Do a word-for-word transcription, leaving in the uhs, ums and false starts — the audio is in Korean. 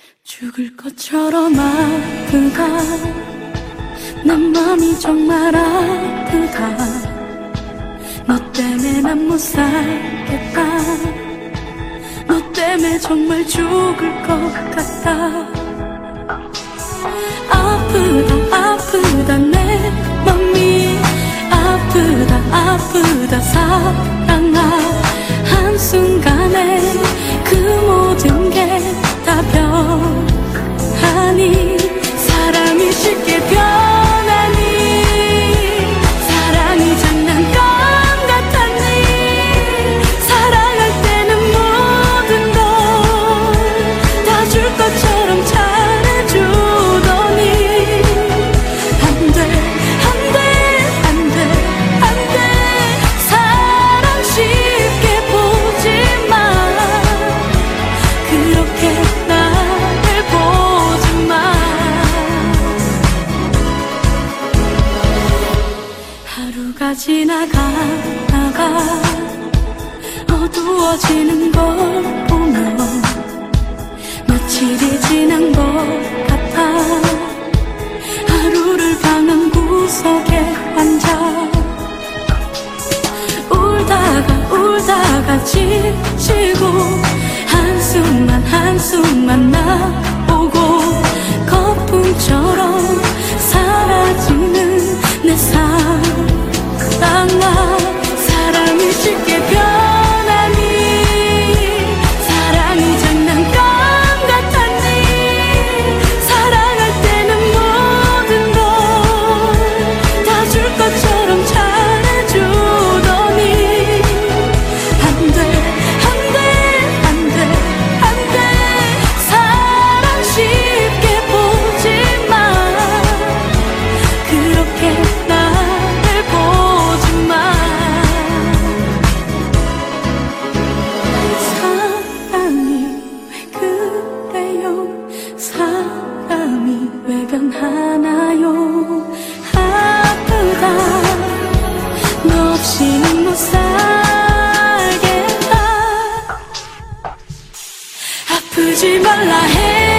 죽을 것처럼 아프다. 내 맘이 정말 아프다. 너 때문에 난 못 살겠다. 너 때문에 정말 죽을 것 같다. 아프다 아프다 내 맘이 아프다 아프다 사랑아. 한순간에 그 모든 게 다 변하니 사랑이 쉽게 변하니 사랑이 장난감 같았니. 사랑할 때는 모든 걸 다 줄 것처럼 잘해주더니 안돼 안돼 안돼 안돼. 사랑 쉽게 보지마. 그렇게 나를 보지마. 하루가 지나가다가 어두워지는 걸 보면 며칠이 지난 것 같아. 하루를 방황 구석에 앉아 울다가 울다가 지치고 한숨만 한숨만 나오고 거품처럼 사라지는 내 사랑아. 사랑이 쉽게 변하니 사랑이 장난감 같았니. 사랑할 때는 모든 걸 다 줄 것처럼 잘해주더니 안돼 안돼 안돼 안돼. 사랑 쉽게 보지마. 그렇게 나를 보지마. 사랑이 왜 그래요. 사람이 왜 변하나요. 아프다 너 없이는 못 살겠다. 아프지 말라 해.